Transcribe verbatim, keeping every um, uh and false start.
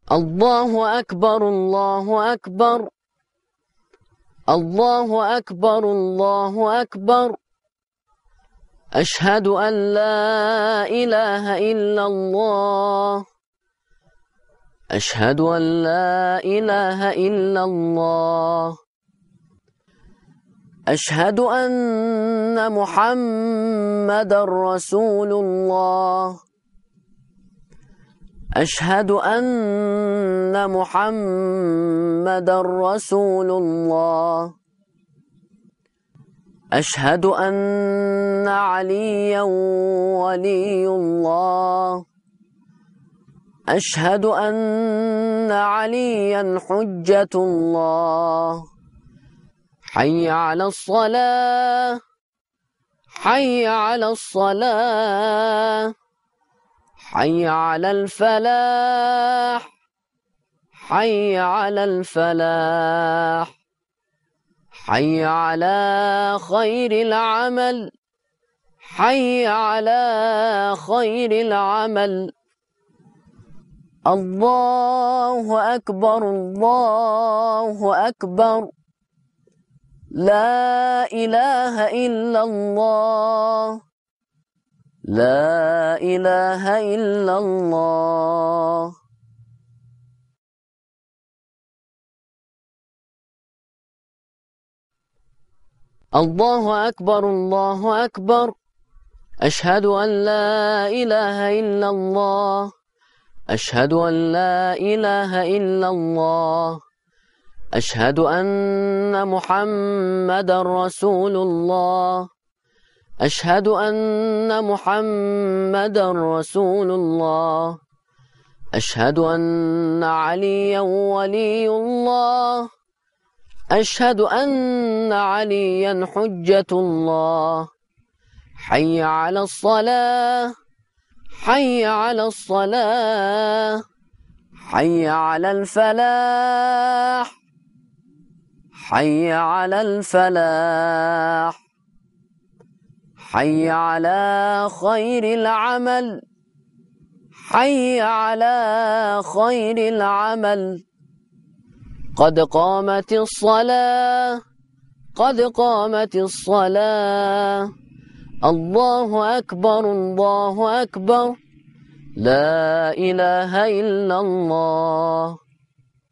الله أكبر الله أكبر الله أكبر الله أكبر أشهد أن لا إله إلا الله أشهد أن لا إله إلا الله أشهد أن محمدًا رسول الله أشهد أن محمدًا رسول الله أشهد أن عليًا ولي الله أشهد أن عليًا حجة الله حي على الصلاة حي على الصلاة حي على الفلاح حي على الفلاح حي على خير العمل حي على خير العمل الله أكبر الله أكبر لا إله إلا الله لا إله إلا الله الله أكبر الله أكبر أشهد أن لا إله إلا الله أشهد أن لا إله إلا الله أشهد أن محمدًا رسول الله أشهد أن محمدًا رسول الله أشهد أن عليًا ولي الله أشهد أن عليًا حجة الله حي على الصلاة حي على الصلاة حي على الفلاح حي على الفلاح حي على خير العمل حي على خير العمل قد قامت الصلاة قد قامت الصلاة الله أكبر الله أكبر لا إله إلا الله